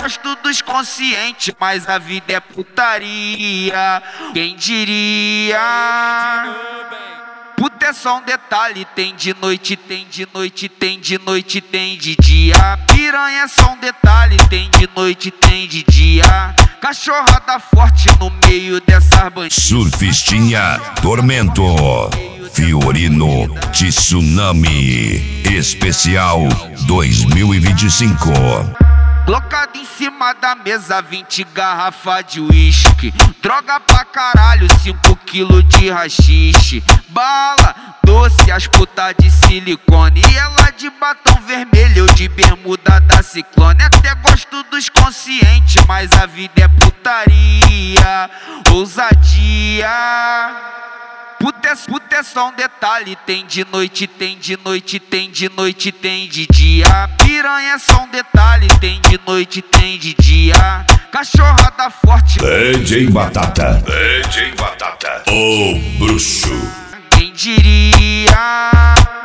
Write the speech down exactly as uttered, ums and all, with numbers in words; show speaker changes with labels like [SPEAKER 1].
[SPEAKER 1] gosto dos conscientes, mas a vida é putaria. Quem diria? Puta é só um detalhe, tem de noite, tem de noite, tem de noite, tem de dia. Piranha é só um detalhe, tem de noite, tem de dia. Cachorrada forte no meio dessas bandidas.
[SPEAKER 2] Surfistinha Tormento, Fiorino Tsunami Especial dois mil e vinte e cinco.
[SPEAKER 1] Colocado em cima da mesa, vinte garrafa de uísque. Droga pra caralho, cinco quilos de rachixe. Bala, doce, as putas de silicone. E ela de batom vermelho, eu de bermuda da Ciclone. Até gosto dos conscientes, mas a vida é putaria. Ousadia. Puta é, puta é só um detalhe, tem de noite, tem de noite, tem de noite, tem de dia. Piranha é só um detalhe, tem de noite, tem de dia. Cachorrada forte.
[SPEAKER 2] D J Batata, D J Batata, o bruxo.
[SPEAKER 1] Quem diria?